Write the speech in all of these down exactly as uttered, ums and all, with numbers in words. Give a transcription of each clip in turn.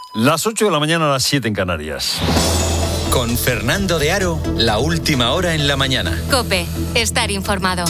Las ocho de la mañana a las siete en Canarias. Con Fernando de Aro, la última hora en la mañana. COPE, estar informado.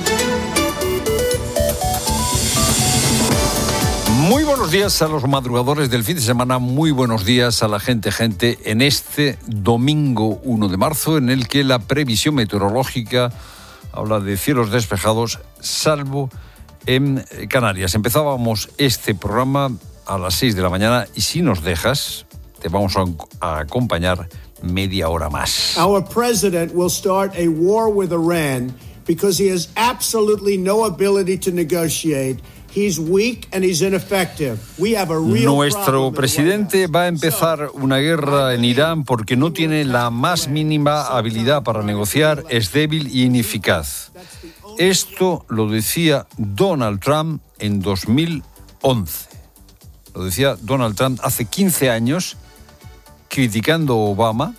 Muy buenos días a los madrugadores del fin de semana, muy buenos días a la gente, gente, en este domingo uno de marzo, en el que la previsión meteorológica habla de cielos despejados, salvo en Canarias. Empezábamos este programa a las seis de la mañana y si nos dejas, te vamos a, a acompañar media hora más. Our president will start a war with Iran because he has absolutely no ability to negotiate. He's weak and he's ineffective. We have a real Nuestro presidente va a empezar una guerra en Irán porque no tiene la más mínima habilidad para negociar, es débil y ineficaz. Esto lo decía Donald Trump en dos mil once. Lo decía Donald Trump hace quince años, criticando a Obama.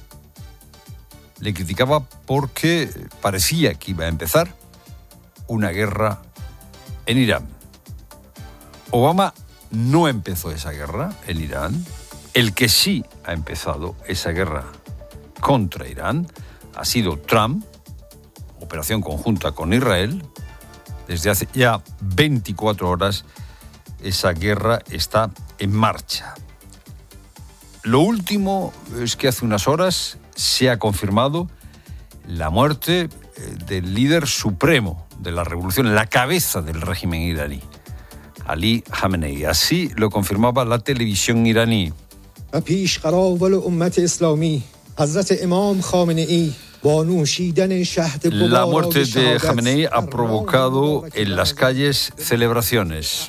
Le criticaba porque parecía que iba a empezar una guerra en Irán. Obama no empezó esa guerra en Irán. El que sí ha empezado esa guerra contra Irán ha sido Trump, operación conjunta con Israel. Desde hace ya veinticuatro horas esa guerra está en marcha. Lo último es que hace unas horas se ha confirmado la muerte del líder supremo de la revolución, la cabeza del régimen iraní, Ali Khamenei. Así lo confirmaba la televisión iraní. La muerte de Khamenei ha provocado en las calles celebraciones.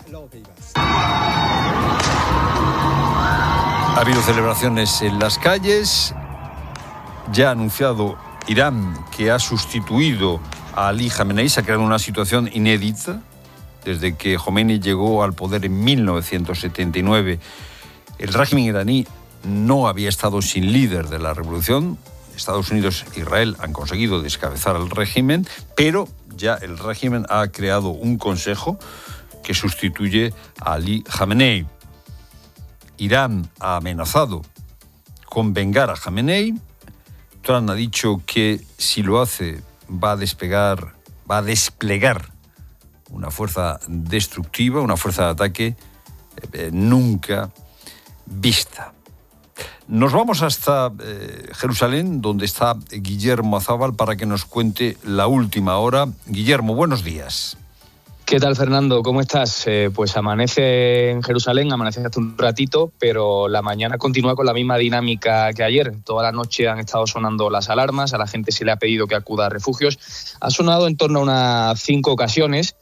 Ha habido celebraciones en las calles. Ya ha anunciado Irán que ha sustituido a Ali Khamenei. Se ha creado una situación inédita. Desde que Khomeini llegó al poder en mil novecientos setenta y nueve, el régimen iraní no había estado sin líder de la revolución. Estados Unidos e Israel han conseguido descabezar al régimen, pero ya el régimen ha creado un consejo que sustituye a Ali Khamenei. Irán ha amenazado con vengar a Khamenei. Trump ha dicho que si lo hace va a despegar, va a desplegar una fuerza destructiva, una fuerza de ataque eh, nunca vista. Nos vamos hasta eh, Jerusalén, donde está Guillermo Azábal, para que nos cuente la última hora. Guillermo, buenos días. ¿Qué tal, Fernando? ¿Cómo estás? Eh, pues amanece en Jerusalén, amanece hace un ratito, pero la mañana continúa con la misma dinámica que ayer. Toda la noche han estado sonando las alarmas, a la gente se le ha pedido que acuda a refugios. Ha sonado en torno a unas cinco ocasiones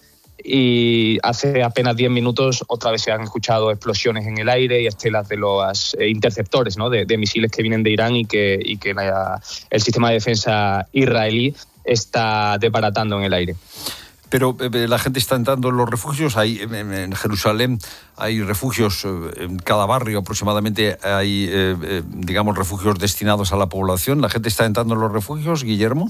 y hace apenas diez minutos otra vez se han escuchado explosiones en el aire y estelas de los interceptores, ¿no? de, de misiles que vienen de Irán y que, y que la, el sistema de defensa israelí está desbaratando en el aire. Pero eh, la gente está entrando en los refugios. Hay, en, en Jerusalén hay refugios, eh, en cada barrio aproximadamente hay, eh, eh, digamos, refugios destinados a la población. ¿La gente está entrando en los refugios, Guillermo?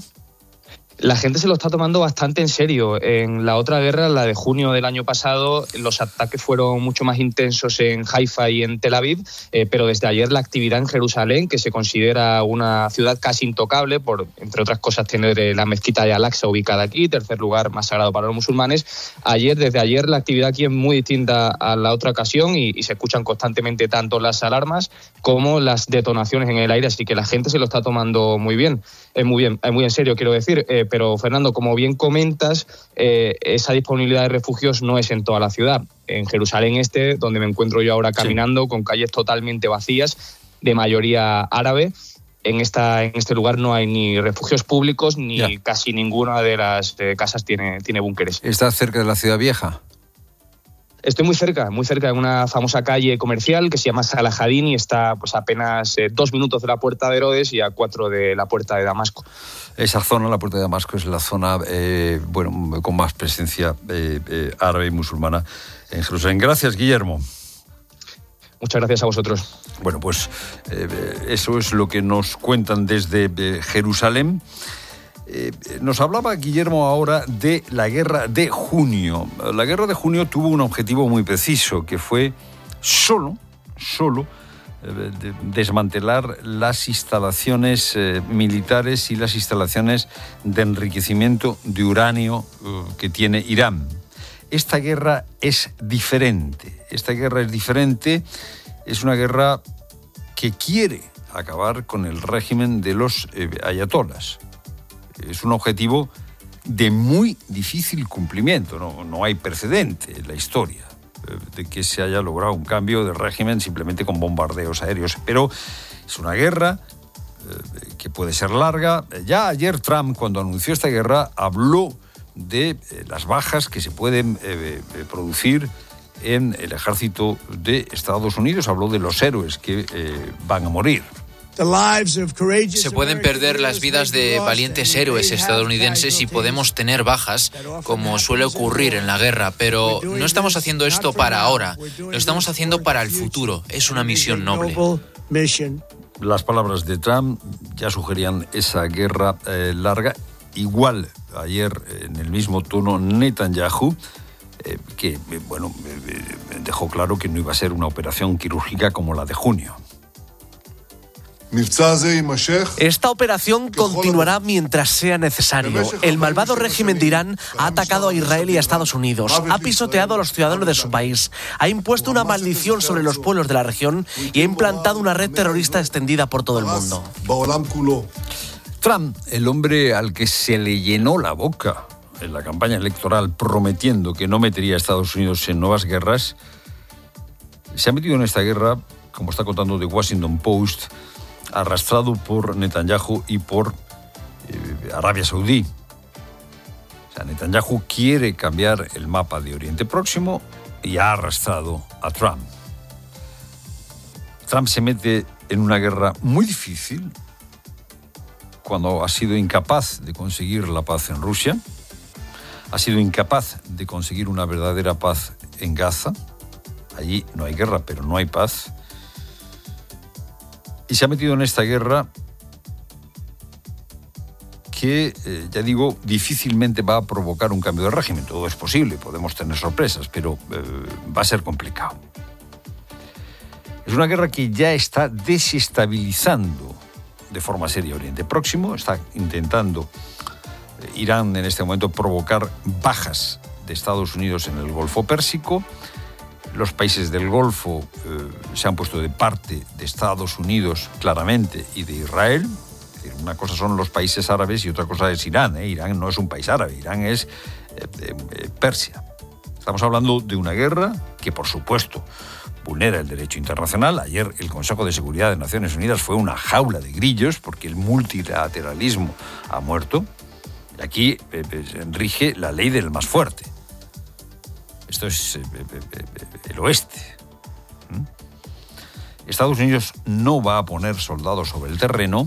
La gente se lo está tomando bastante en serio. En la otra guerra, la de junio del año pasado, los ataques fueron mucho más intensos en Haifa y en Tel Aviv, eh, pero desde ayer la actividad en Jerusalén, que se considera una ciudad casi intocable, por, entre otras cosas, tener la mezquita de Al-Aqsa ubicada aquí, tercer lugar más sagrado para los musulmanes. Ayer, desde ayer, la actividad aquí es muy distinta a la otra ocasión y, y se escuchan constantemente tanto las alarmas como las detonaciones en el aire, así que la gente se lo está tomando muy bien. Es muy bien, es muy en serio, quiero decir. Eh, pero, Fernando, como bien comentas, eh, esa disponibilidad de refugios no es en toda la ciudad. En Jerusalén Este, donde me encuentro yo ahora caminando, sí, con calles totalmente vacías, de mayoría árabe, en, esta, en este lugar no hay ni refugios públicos, ni ya. Casi ninguna de las eh, casas tiene, tiene búnkeres. ¿Estás cerca de la ciudad vieja? Estoy muy cerca, muy cerca de una famosa calle comercial que se llama Salahadin y está pues apenas eh, dos minutos de la Puerta de Herodes y a cuatro de la Puerta de Damasco. Esa zona, la Puerta de Damasco, es la zona eh, bueno, con más presencia eh, eh, árabe y musulmana en Jerusalén. Gracias, Guillermo. Muchas gracias a vosotros. Bueno, pues eh, eso es lo que nos cuentan desde eh, Jerusalén. Eh, nos hablaba Guillermo ahora de la guerra de junio. La guerra de junio tuvo un objetivo muy preciso, que fue solo, solo de desmantelar las instalaciones eh, militares y las instalaciones de enriquecimiento de uranio eh, que tiene Irán. Esta guerra es diferente. Esta guerra es diferente. Es una guerra que quiere acabar con el régimen de los eh, ayatolás. Es un objetivo de muy difícil cumplimiento. No, no hay precedente en la historia de que se haya logrado un cambio de régimen simplemente con bombardeos aéreos. Pero es una guerra eh, que puede ser larga. Ya ayer Trump, cuando anunció esta guerra, habló de eh, las bajas que se pueden eh, eh, producir en el ejército de Estados Unidos. Habló de los héroes que eh, van a morir. Se pueden perder las vidas de valientes héroes estadounidenses y podemos tener bajas, como suele ocurrir en la guerra, pero no estamos haciendo esto para ahora, lo estamos haciendo para el futuro. Es una misión noble. Las palabras de Trump ya sugerían esa guerra eh, larga. Igual ayer, en el mismo tono, Netanyahu, eh, que eh, bueno, eh, dejó claro que no iba a ser una operación quirúrgica como la de junio. Esta operación continuará mientras sea necesario. El malvado régimen de Irán ha atacado a Israel y a Estados Unidos, ha pisoteado a los ciudadanos de su país, ha impuesto una maldición sobre los pueblos de la región y ha implantado una red terrorista extendida por todo el mundo. Trump, el hombre al que se le llenó la boca en la campaña electoral prometiendo que no metería a Estados Unidos en nuevas guerras, se ha metido en esta guerra, como está contando The Washington Post, arrastrado por Netanyahu y por eh, Arabia Saudí. O sea, Netanyahu quiere cambiar el mapa de Oriente Próximo y ha arrastrado a Trump. Trump se mete en una guerra muy difícil cuando ha sido incapaz de conseguir la paz en Rusia, ha sido incapaz de conseguir una verdadera paz en Gaza. Allí no hay guerra, pero no hay paz. Y se ha metido en esta guerra que, eh, ya digo, difícilmente va a provocar un cambio de régimen. Todo es posible, podemos tener sorpresas, pero eh, va a ser complicado. Es una guerra que ya está desestabilizando de forma seria Oriente Próximo. Está intentando eh, Irán en este momento provocar bajas de Estados Unidos en el Golfo Pérsico. Los países del Golfo eh, se han puesto de parte de Estados Unidos claramente y de Israel. Es decir, una cosa son los países árabes y otra cosa es Irán. ¿eh? Irán no es un país árabe, Irán es eh, eh, Persia. Estamos hablando de una guerra que, por supuesto, vulnera el derecho internacional. Ayer el Consejo de Seguridad de Naciones Unidas fue una jaula de grillos porque el multilateralismo ha muerto. Y aquí eh, eh, rige la ley del más fuerte. Esto es eh, eh, el oeste. ¿Mm? Estados Unidos no va a poner soldados sobre el terreno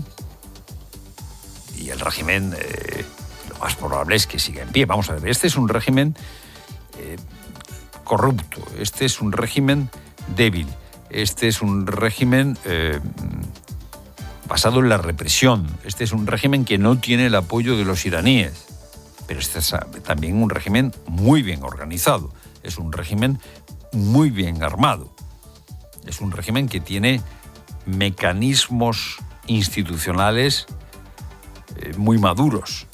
y el régimen, eh, lo más probable es que siga en pie. Vamos a ver, este es un régimen eh, corrupto, este es un régimen débil, este es un régimen eh, basado en la represión, este es un régimen que no tiene el apoyo de los iraníes, pero este es también un régimen muy bien organizado. Es un régimen muy bien armado. Es un régimen que tiene mecanismos institucionales eh, muy maduros.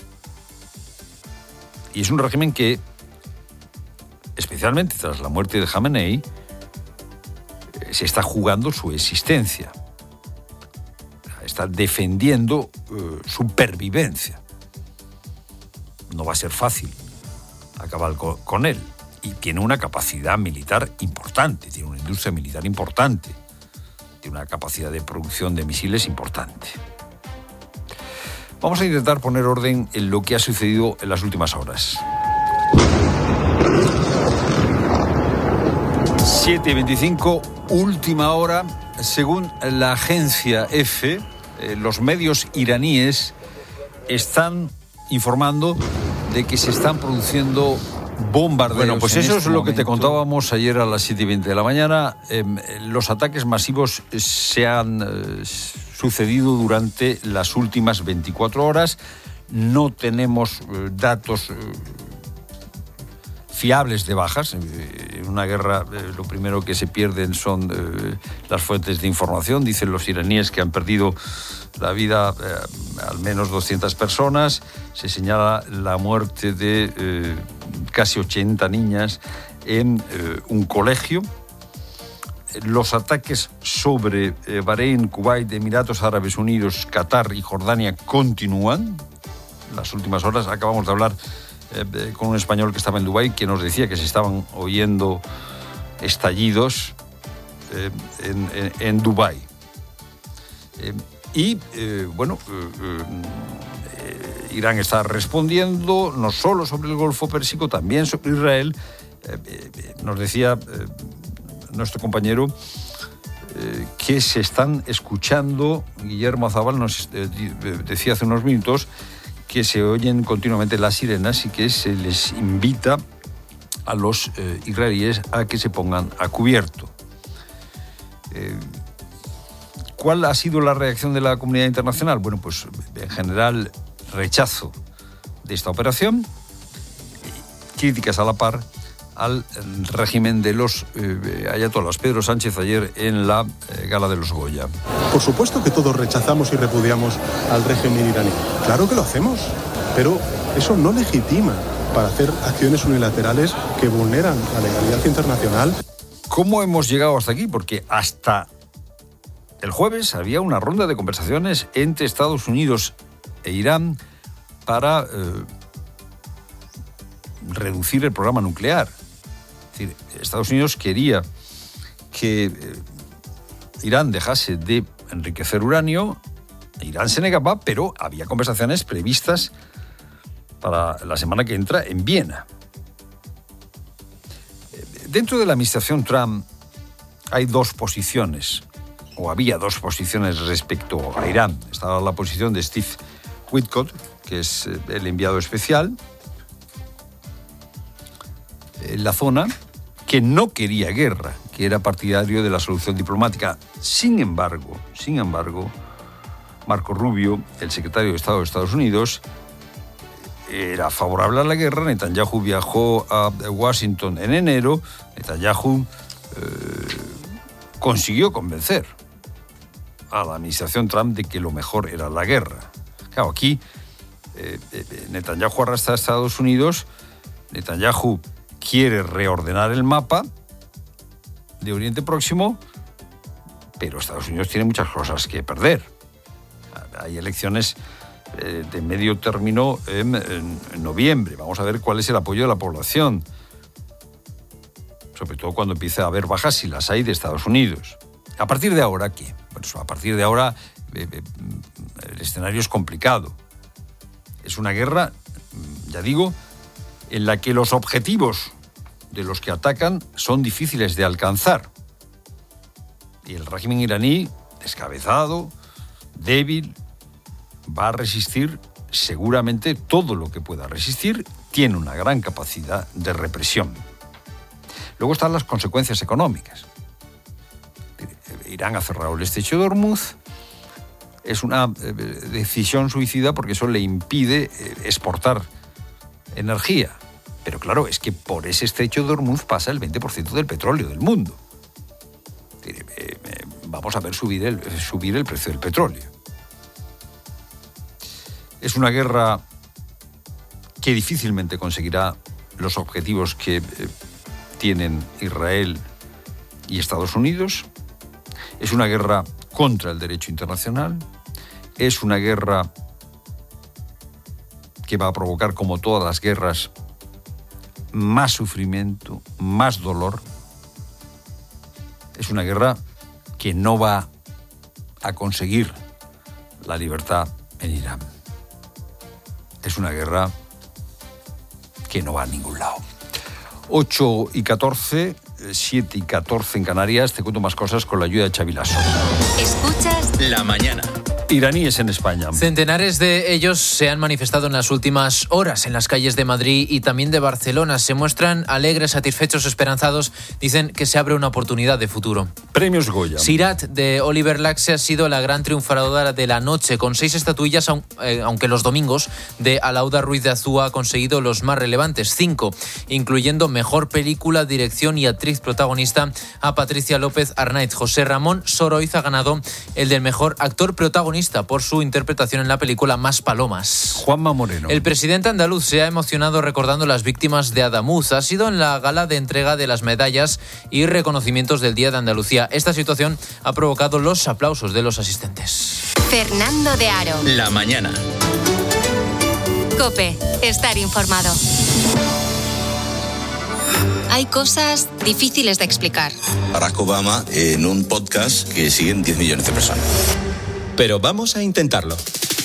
Y es un régimen que, especialmente tras la muerte de Jamenei, eh, se está jugando su existencia. Está defendiendo eh, su pervivencia. No va a ser fácil acabar con, con él. Y tiene una capacidad militar importante, tiene una industria militar importante, tiene una capacidad de producción de misiles importante. Vamos a intentar poner orden en lo que ha sucedido en las últimas horas. siete y veinticinco, última hora. Según la agencia EFE, eh, los medios iraníes están informando de que se están produciendo bombardeos. Bueno, pues eso es lo que te contábamos ayer a las siete y veinte de la mañana. Eh, los ataques masivos se han eh, sucedido durante las últimas veinticuatro horas. No tenemos eh, datos eh, fiables de bajas. En una guerra eh, lo primero que se pierden son eh, las fuentes de información. Dicen los iraníes que han perdido la vida eh, al menos doscientas personas. Se señala la muerte de eh, casi ochenta niñas en eh, un colegio. Los ataques sobre eh, Bahrein, Kuwait, Emiratos Árabes Unidos, Qatar y Jordania continúan. Las últimas horas acabamos de hablar eh, con un español que estaba en Dubái, que nos decía que se estaban oyendo estallidos eh, en, en, en Dubái. Eh, y, eh, bueno, eh, eh, Irán está respondiendo no solo sobre el Golfo Pérsico, también sobre Israel. Eh, eh, nos decía eh, nuestro compañero eh, que se están escuchando, Guillermo Zabal nos eh, decía hace unos minutos, que se oyen continuamente las sirenas y que se les invita a los eh, israelíes a que se pongan a cubierto. Eh, ¿Cuál ha sido la reacción de la comunidad internacional? Bueno, pues en general rechazo de esta operación, críticas a la par al régimen de los eh, ayatolás. Pedro Sánchez ayer en la eh, gala de los Goya. Por supuesto que todos rechazamos y repudiamos al régimen iraní. Claro que lo hacemos, pero eso no legitima para hacer acciones unilaterales que vulneran la legalidad internacional. ¿Cómo hemos llegado hasta aquí? Porque hasta el jueves había una ronda de conversaciones entre Estados Unidos e Irán para eh, reducir el programa nuclear. Es decir, Estados Unidos quería que eh, Irán dejase de enriquecer uranio, Irán se negaba, pero había conversaciones previstas para la semana que entra en Viena. Dentro de la administración Trump hay dos posiciones, o había dos posiciones respecto a Irán. Estaba la posición de Steve Witkoff, que es el enviado especial en la zona, que no quería guerra, que era partidario de la solución diplomática. Sin embargo, sin embargo, Marco Rubio, el secretario de Estado de Estados Unidos, era favorable a la guerra. Netanyahu viajó a Washington en enero. Netanyahu eh, consiguió convencer a la administración Trump de que lo mejor era la guerra. Claro, aquí eh, eh, Netanyahu arrastra a Estados Unidos. Netanyahu quiere reordenar el mapa de Oriente Próximo, pero Estados Unidos tiene muchas cosas que perder. Hay elecciones eh, de medio término en, en, en noviembre. Vamos a ver cuál es el apoyo de la población, sobre todo cuando empiece a haber bajas, si las hay, de Estados Unidos. A partir de ahora, ¿qué? Bueno, a partir de ahora eh, eh, el escenario es complicado. Es una guerra, ya digo, en la que los objetivos de los que atacan son difíciles de alcanzar. Y el régimen iraní, descabezado, débil, va a resistir seguramente todo lo que pueda resistir. Tiene una gran capacidad de represión. Luego están las consecuencias económicas. Irán ha cerrado el estrecho de Hormuz. Es una eh, decisión suicida porque eso le impide eh, exportar energía. Pero claro, es que por ese estrecho de Hormuz pasa el veinte por ciento del petróleo del mundo. Eh, eh, vamos a ver subir el, subir el precio del petróleo. Es una guerra que difícilmente conseguirá los objetivos que eh, tienen Israel y Estados Unidos. Es una guerra contra el derecho internacional. Es una guerra que va a provocar, como todas las guerras, más sufrimiento, más dolor. Es una guerra que no va a conseguir la libertad en Irán. Es una guerra que no va a ningún lado. ocho y catorce, siete y catorce en Canarias. Te cuento más cosas con la ayuda de Xavi Lasso. Escuchas La mañana. iraníes en España. Centenares de ellos se han manifestado en las últimas horas en las calles de Madrid y también de Barcelona. Se muestran alegres, satisfechos, esperanzados. Dicen que se abre una oportunidad de futuro. Premios Goya. Sirat, de Oliver Laxe, ha sido la gran triunfadora de la noche, con seis estatuillas, aunque los domingos de Alauda Ruiz de Azúa ha conseguido los más relevantes, cinco, incluyendo Mejor Película, Dirección y Actriz Protagonista a Patricia López Arnaiz. José Ramón Soroiz ha ganado el del Mejor Actor Protagonista por su interpretación en la película Más Palomas. Juanma Moreno. El presidente andaluz se ha emocionado recordando las víctimas de Adamuz. Ha sido en la gala de entrega de las medallas y reconocimientos del Día de Andalucía. Esta situación ha provocado los aplausos de los asistentes. Fernando de Aro. La mañana. COPE. Estar informado. Hay cosas difíciles de explicar. Barack Obama en un podcast que siguen diez millones de personas. Pero vamos a intentarlo.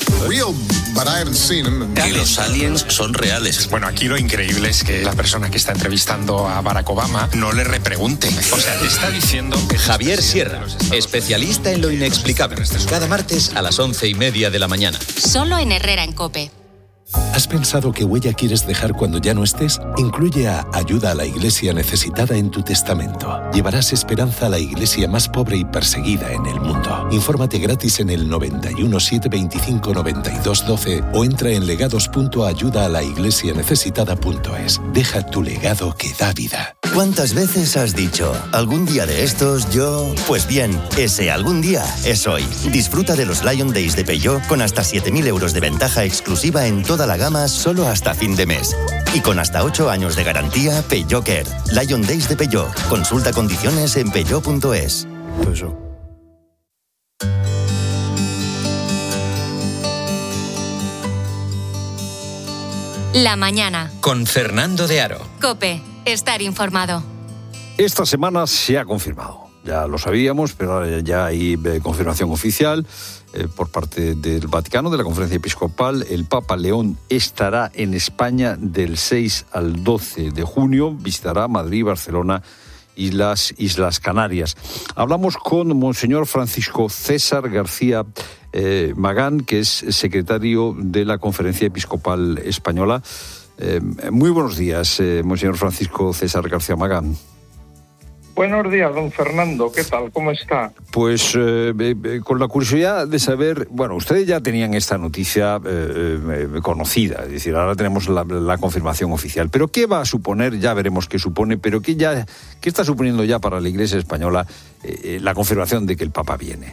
Que los aliens son reales. Bueno, aquí lo increíble es que la persona que está entrevistando a Barack Obama no le repregunte. O sea, le está diciendo... que Javier Sierra, especialista en lo inexplicable. Cada martes a las once y media de la mañana. Solo en Herrera en COPE. ¿Has pensado qué huella quieres dejar cuando ya no estés? Incluye a Ayuda a la Iglesia Necesitada en tu testamento. Llevarás esperanza a la iglesia más pobre y perseguida en el mundo. Infórmate gratis en el noventa y uno, setecientos veinticinco, noventa y dos, doce o entra en legados punto ayuda a la iglesia necesitada punto es. Deja tu legado que da vida. ¿Cuántas veces has dicho, algún día de estos yo...? Pues bien, ese algún día es hoy. Disfruta de los Lion Days de Peugeot con hasta siete mil euros de ventaja exclusiva en toda la gama solo hasta fin de mes. Y con hasta ocho años de garantía, Peugeot Care. Lion Days de Peugeot. Consulta condiciones en peugeot punto es. Peugeot. La mañana. Con Fernando de Aro. COPE. Estar informado. Esta semana se ha confirmado. Ya lo sabíamos, pero ahora ya hay confirmación oficial eh, por parte del Vaticano, de la Conferencia Episcopal. El Papa León estará en España del seis al doce de junio. Visitará Madrid, Barcelona y las Islas Canarias. Hablamos con Monseñor Francisco César García eh, Magán, que es secretario de la Conferencia Episcopal Española. Eh, muy buenos días, eh, Monseñor Francisco César García Magán. Buenos días, don Fernando. ¿Qué tal? ¿Cómo está? Pues eh, eh, con la curiosidad de saber, bueno, ustedes ya tenían esta noticia eh, eh, conocida, es decir, ahora tenemos la, la confirmación oficial. Pero ¿qué va a suponer? Ya veremos qué supone, pero ¿qué, ya, qué está suponiendo ya para la Iglesia española eh, la confirmación de que el Papa viene?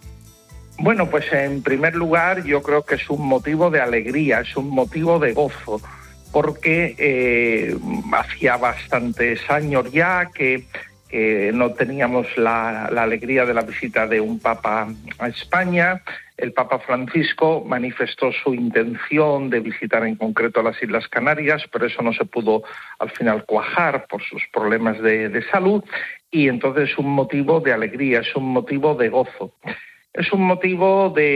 Bueno, pues en primer lugar yo creo que es un motivo de alegría, es un motivo de gozo, porque eh, hacía bastantes años ya que... que no teníamos la, la alegría de la visita de un Papa a España. El Papa Francisco manifestó su intención de visitar en concreto las Islas Canarias, pero eso no se pudo al final cuajar por sus problemas de, de salud, y entonces es un motivo de alegría, es un motivo de gozo. Es un motivo de,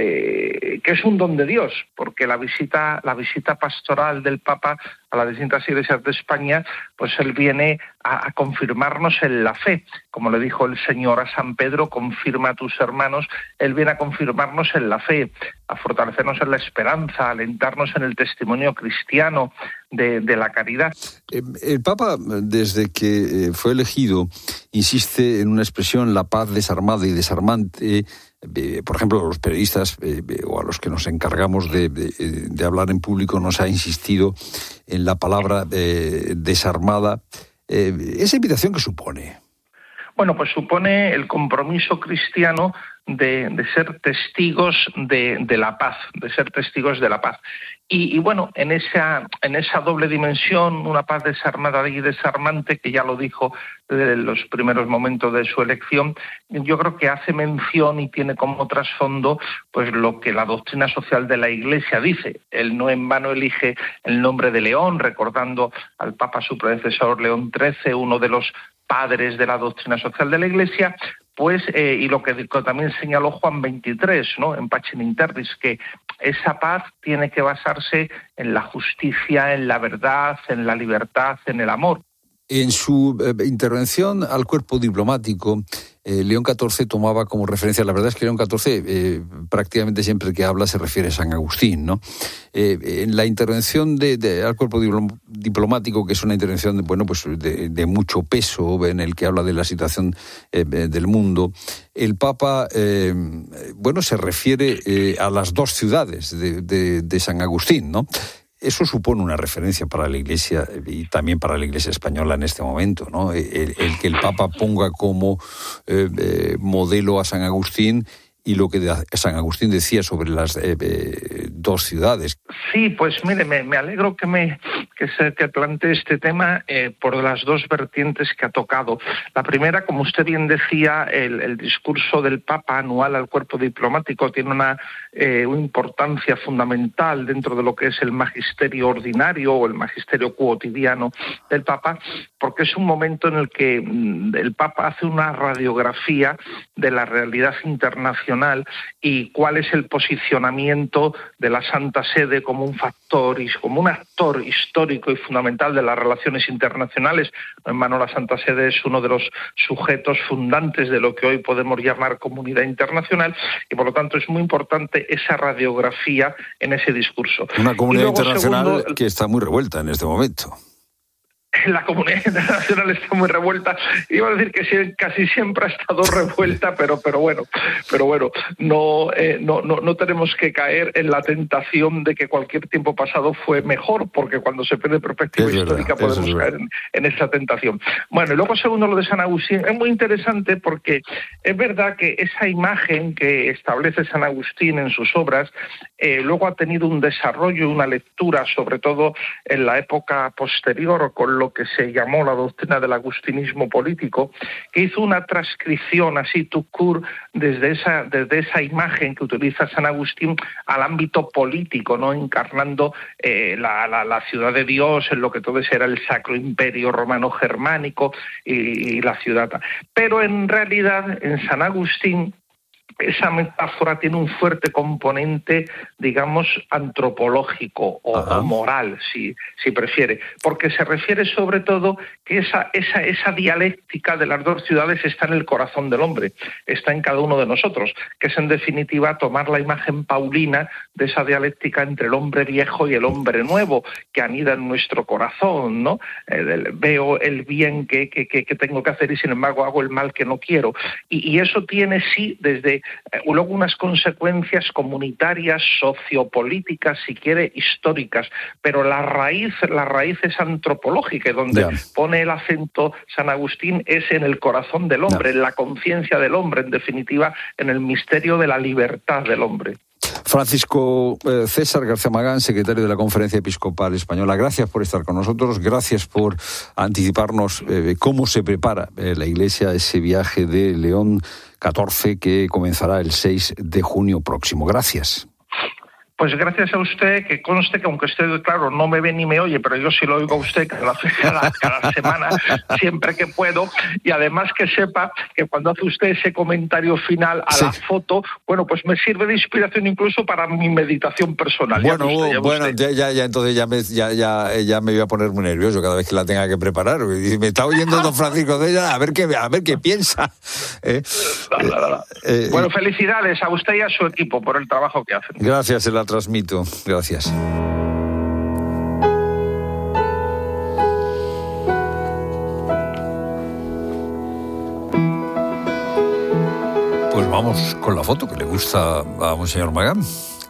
de que es un don de Dios, porque la visita, la visita pastoral del Papa a las distintas iglesias de España, pues él viene a, a confirmarnos en la fe. Como le dijo el Señor a San Pedro, confirma a tus hermanos. Él viene a confirmarnos en la fe, a fortalecernos en la esperanza, a alentarnos en el testimonio cristiano de, de la caridad. El Papa, desde que fue elegido, insiste en una expresión, la paz desarmada y desarmante. Por ejemplo, a los periodistas eh, o a los que nos encargamos de, de, de hablar en público nos ha insistido en la palabra eh, desarmada. Eh, ¿Esa invitación qué supone? Bueno, pues supone el compromiso cristiano de, de ser testigos de, de la paz, de ser testigos de la paz. Y, y bueno, en esa, en esa doble dimensión, una paz desarmada y desarmante, que ya lo dijo desde los primeros momentos de su elección, yo creo que hace mención y tiene como trasfondo pues lo que la doctrina social de la Iglesia dice. Él no en vano elige el nombre de León, recordando al Papa, su predecesor León trece, uno de los padres de la doctrina social de la Iglesia, pues eh, y lo que también señaló Juan veintitrés, ¿no? En Pacem in Terris, que esa paz tiene que basarse en la justicia, en la verdad, en la libertad, en el amor. En su eh, intervención al cuerpo diplomático, eh, León catorce tomaba como referencia, la verdad es que León catorce eh, prácticamente siempre que habla se refiere a San Agustín, ¿no? Eh, en la intervención de, de, al cuerpo diplom, diplomático, que es una intervención de, bueno, pues de, de mucho peso, en el que habla de la situación eh, del mundo, el Papa eh, bueno, se refiere eh, a las dos ciudades de, de, de San Agustín, ¿no? Eso supone una referencia para la Iglesia y también para la Iglesia española en este momento, ¿no? El, el que el Papa ponga como eh, eh, modelo a San Agustín y lo que San Agustín decía sobre las eh, eh, dos ciudades. Sí, pues mire, me, me alegro que me que se que plantee este tema eh, por las dos vertientes que ha tocado. La primera, como usted bien decía, el, el discurso del Papa anual al cuerpo diplomático tiene una, eh, una importancia fundamental dentro de lo que es el magisterio ordinario o el magisterio quotidiano del Papa, porque es un momento en el que mm, el Papa hace una radiografía de la realidad internacional y cuál es el posicionamiento de la Santa Sede como un factor y como un actor histórico y fundamental de las relaciones internacionales. En vano, la Santa Sede es uno de los sujetos fundantes de lo que hoy podemos llamar comunidad internacional y por lo tanto es muy importante esa radiografía en ese discurso. Una comunidad luego, internacional segundo, que está muy revuelta en este momento. La comunidad internacional está muy revuelta. Iba a decir que sí, casi siempre ha estado revuelta, pero pero bueno, pero bueno, no, eh, no no no tenemos que caer en la tentación de que cualquier tiempo pasado fue mejor, porque cuando se pierde perspectiva es histórica verdad, podemos caer en, en esa tentación. Bueno, y luego segundo lo de San Agustín es muy interesante porque es verdad que esa imagen que establece San Agustín en sus obras eh, luego ha tenido un desarrollo y una lectura, sobre todo en la época posterior, con lo que se llamó la doctrina del agustinismo político, que hizo una transcripción así tout court desde esa, desde esa imagen que utiliza San Agustín al ámbito político, ¿no? Encarnando eh, la, la, la ciudad de Dios en lo que entonces era el Sacro Imperio Romano Germánico y, y la ciudad. Pero en realidad en San Agustín esa metáfora tiene un fuerte componente, digamos, antropológico o, o moral, si, si prefiere, porque se refiere sobre todo que esa, esa, esa dialéctica de las dos ciudades está en el corazón del hombre, está en cada uno de nosotros, que es en definitiva tomar la imagen paulina de esa dialéctica entre el hombre viejo y el hombre nuevo, que anida en nuestro corazón, ¿no? Eh, veo el bien que, que, que tengo que hacer y sin embargo hago el mal que no quiero. Y, y eso tiene sí desde Eh, luego unas consecuencias comunitarias, sociopolíticas, si quiere, históricas, pero la raíz, la raíz es antropológica, donde yeah. pone el acento San Agustín es en el corazón del hombre, yeah. en la conciencia del hombre, en definitiva, en el misterio de la libertad del hombre. Francisco eh, César García Magán, secretario de la Conferencia Episcopal Española, gracias por estar con nosotros, gracias por anticiparnos eh, cómo se prepara eh, la Iglesia a ese viaje de León catorce que comenzará el seis de junio próximo. Gracias. Pues gracias a usted, que conste que aunque usted, claro, no me ve ni me oye, pero yo sí lo oigo a usted cada, cada, cada semana, siempre que puedo, y además que sepa que cuando hace usted ese comentario final a sí. la foto, bueno, pues me sirve de inspiración incluso para mi meditación personal. Bueno, ya usted, ya bueno, ya, ya, ya, entonces ya me, ya, ya, ya me voy a poner muy nervioso cada vez que la tenga que preparar. Me está oyendo don Francisco de ella, a ver qué, a ver qué piensa. Eh, la, la, la. Eh, bueno, felicidades a usted y a su equipo por el trabajo que hacen. Gracias, el transmito. Gracias. Pues vamos con la foto que le gusta a Monseñor Magán.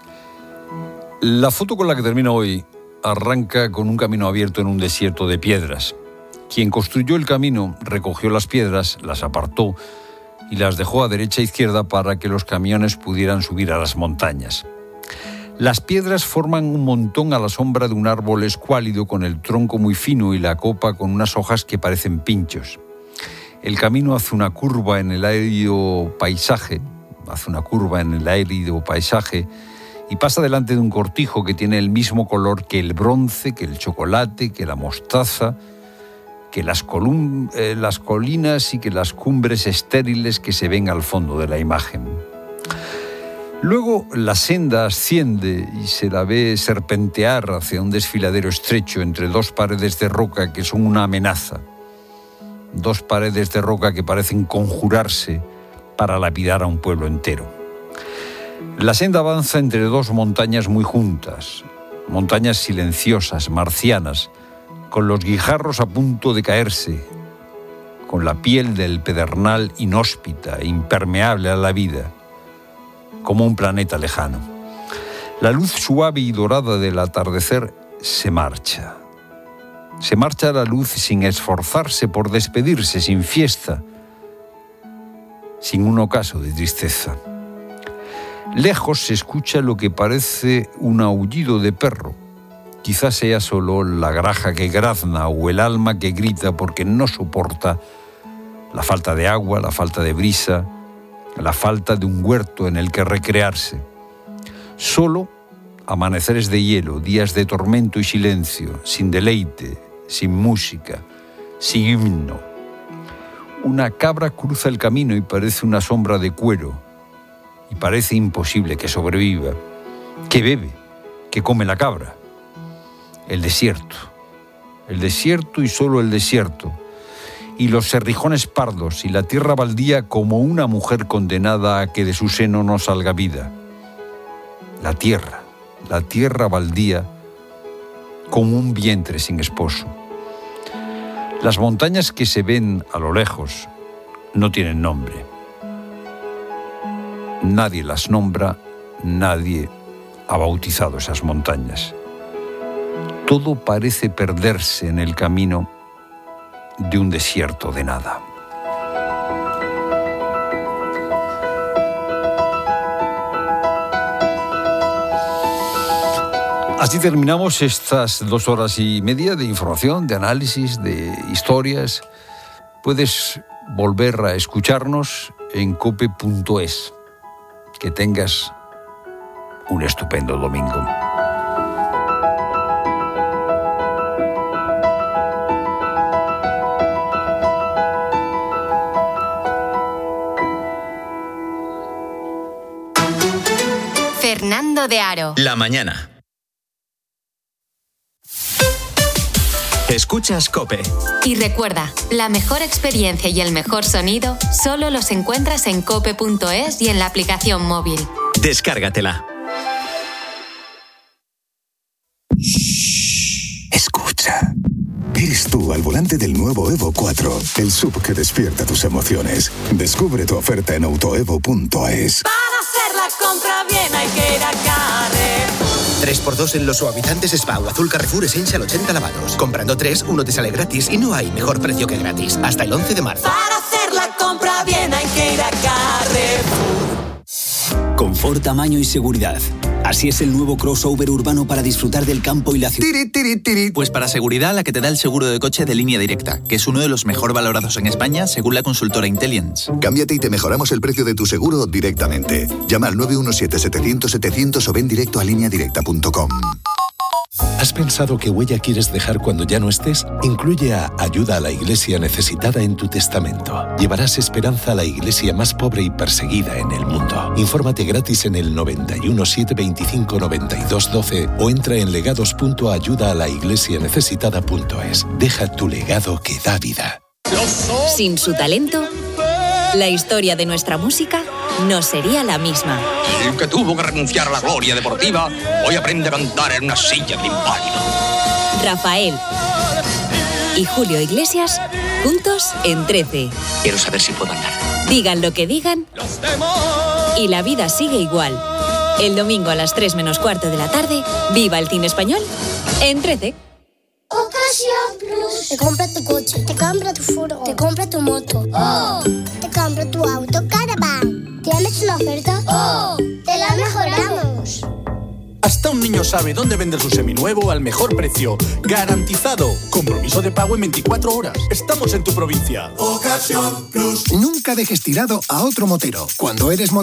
La foto con la que termino hoy arranca con un camino abierto en un desierto de piedras. Quien construyó el camino recogió las piedras, las apartó y las dejó a derecha e izquierda para que los camiones pudieran subir a las montañas. Las piedras forman un montón a la sombra de un árbol escuálido con el tronco muy fino y la copa con unas hojas que parecen pinchos. El camino hace una curva en el árido paisaje, hace una curva en el árido paisaje y pasa delante de un cortijo que tiene el mismo color que el bronce, que el chocolate, que la mostaza, que las, colum- eh, las colinas y que las cumbres estériles que se ven al fondo de la imagen. Luego la senda asciende y se la ve serpentear hacia un desfiladero estrecho entre dos paredes de roca que son una amenaza. dos paredes de roca que parecen conjurarse para lapidar a un pueblo entero. La senda avanza entre dos montañas muy juntas, montañas silenciosas, marcianas, con los guijarros a punto de caerse, con la piel del pedernal inhóspita e impermeable a la vida, como un planeta lejano. La luz suave y dorada del atardecer se marcha. Se marcha la luz sin esforzarse por despedirse, sin fiesta, sin un ocaso de tristeza. Lejos se escucha lo que parece un aullido de perro. Quizás sea solo la graja que grazna o el alma que grita porque no soporta la falta de agua, la falta de brisa, la falta de un huerto en el que recrearse. Solo amaneceres de hielo, días de tormento y silencio, sin deleite, sin música, sin himno. Una cabra cruza el camino y parece una sombra de cuero, y parece imposible que sobreviva. ¿Qué bebe? ¿Qué come la cabra? El desierto. El desierto y solo el desierto. Y los cerrijones pardos y la tierra baldía como una mujer condenada a que de su seno no salga vida. La tierra, la tierra baldía como un vientre sin esposo. Las montañas que se ven a lo lejos no tienen nombre. Nadie las nombra, nadie ha bautizado esas montañas. Todo parece perderse en el camino de un desierto de nada. Así terminamos estas dos horas y media de información, de análisis, de historias. Puedes volver a escucharnos en cope punto es. Que tengas un estupendo domingo. Fernando de Aro. La mañana. Escuchas COPE. Y recuerda, la mejor experiencia y el mejor sonido solo los encuentras en cope punto es y en la aplicación móvil. Descárgatela. Escucha. Eres tú al volante del nuevo Evo cuatro, el S U V que despierta tus emociones. Descubre tu oferta en autoevo punto es. Para hacer la compra bien hay que ir a Carrefour. tres por dos en los suavizantes Spa o Azul Carrefour Essential ochenta lavados. Comprando tres, uno te sale gratis y no hay mejor precio que gratis. Hasta el once de marzo. Para hacer la compra bien hay que ir a Carrefour. Confort, tamaño y seguridad. Así es el nuevo crossover urbano para disfrutar del campo y la ciudad. Tiri, tiri, tiri. Pues para seguridad, la que te da el seguro de coche de Línea Directa, que es uno de los mejor valorados en España según la consultora Intelliance. Cámbiate y te mejoramos el precio de tu seguro directamente. Llama al nueve uno siete, setecientos, setecientos o ven directo a línea directa punto com. ¿Has pensado qué huella quieres dejar cuando ya no estés? Incluye a Ayuda a la Iglesia Necesitada en tu testamento. Llevarás esperanza a la iglesia más pobre y perseguida en el mundo. Infórmate gratis en el noventa y uno, setecientos veinticinco, noventa y dos, doce o entra en legados punto ayuda a la iglesia necesitada punto es. Deja tu legado que da vida. Sin su talento, la historia de nuestra música no sería la misma. El que tuvo que renunciar a la gloria deportiva, hoy aprende a cantar en una silla de inválido. Rafael y Julio Iglesias, juntos en trece. Quiero saber si puedo andar. Digan lo que digan, y la vida sigue igual. El domingo a las tres menos cuarto de la tarde, viva el cine español en trece. Ocasión Plus. Te compra tu coche, te compra tu furgo, te compra tu moto. ¡Oh! Te compra tu auto Caravan. ¿Tienes una oferta? ¡Oh! ¡Te la mejoramos! Hasta un niño sabe dónde vender su seminuevo al mejor precio. ¡Garantizado! Compromiso de pago en veinticuatro horas. Estamos en tu provincia. Ocasión Plus. Nunca dejes tirado a otro motero. Cuando eres motero